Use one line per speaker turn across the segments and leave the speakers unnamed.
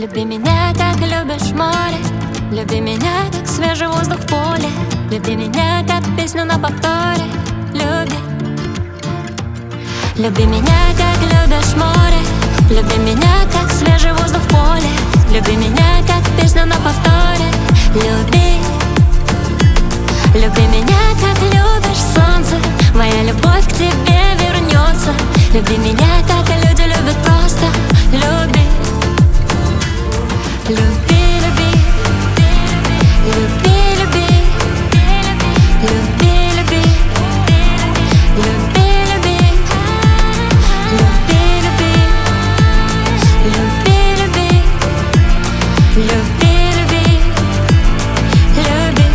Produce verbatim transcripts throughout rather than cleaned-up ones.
Люби меня, как любишь море, люби меня, как свежий воздух в поле, люби меня, как песню на повторе, люби. Люби меня, как любишь море, люби меня, как свежий воздух в поле, люби меня, как песню на повторе, люби. Люби меня, как любишь солнце, моя любовь к тебе вернется. Люби меня, как люди любят просто, люби. Люби, люби, люби, люби, люби, люби, люби, люби, люби, люби, люби, люби, люби, люби.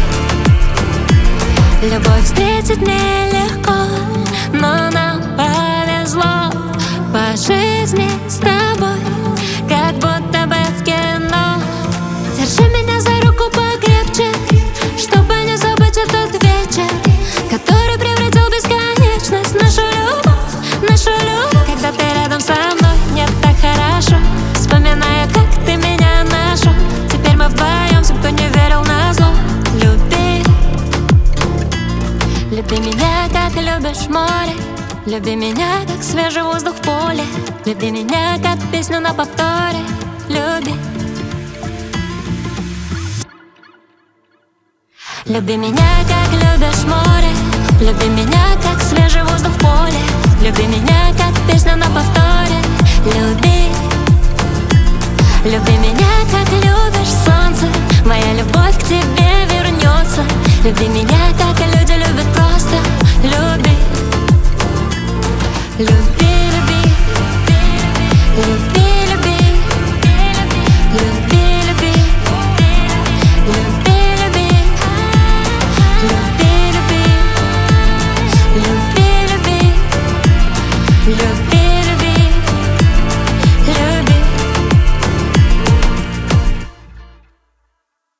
Любовь встретить нелегко, но нам повезло по жизни с тобой, как будто бы в кино. Держи меня за руку покрепче, чтобы не забыть этот вечер, который превратил в бесконечность нашу любовь, нашу любовь. Когда ты рядом со мной, мне так хорошо, вспоминая, как ты меня нашел. Теперь мы вдвоем, всем, кто не верил назло. Люби. Люби меня, как любишь море, люби меня, как свежий воздух в поле, люби меня, как песню на повторе, люби. Люби меня, как любишь море, люби меня, как свежий воздух в поле, люби меня, как песню на повторе, люби. Люби меня, как любишь солнце, моя любовь к тебе вернется. Люби меня, как люди любят просто, люби. Люби, люби, люби, люби, люби, люби, люби, люби, люби, люби, люби, люби, люби.